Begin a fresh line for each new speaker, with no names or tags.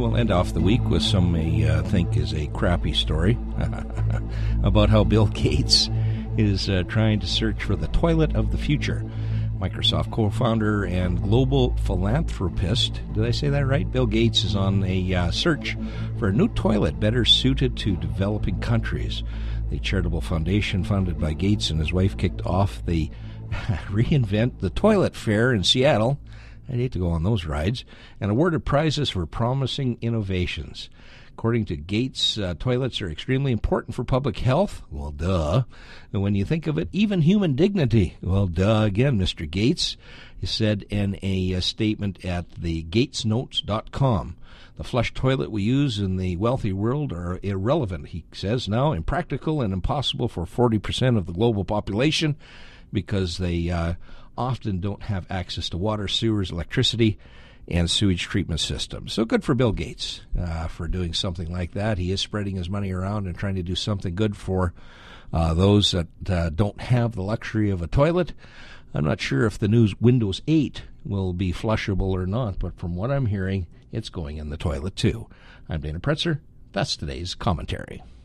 We'll end off the week with some I think is a crappy story about how Bill Gates is trying to search for the toilet of the future. Microsoft co-founder and global philanthropist, did I say that right? Bill Gates is on a search for a new toilet better suited to developing countries. The charitable foundation founded by Gates and his wife kicked off the Reinvent the Toilet Fair in Seattle. I'd hate to go on those rides, and awarded prizes for promising innovations. According to Gates, toilets are extremely important for public health. Well, duh. And when you think of it, even human dignity. Well, duh again, Mr. Gates. He said in a statement at the gatesnotes.com, the flush toilet we use in the wealthy world are irrelevant, he says now, impractical and impossible for 40% of the global population because they often don't have access to water, sewers, electricity, and sewage treatment systems. So good for Bill Gates for doing something like that. He is spreading his money around and trying to do something good for those that don't have the luxury of a toilet. I'm not sure if the new Windows 8 will be flushable or not, but from what I'm hearing, it's going in the toilet too. I'm Dana Pretzer. That's today's commentary.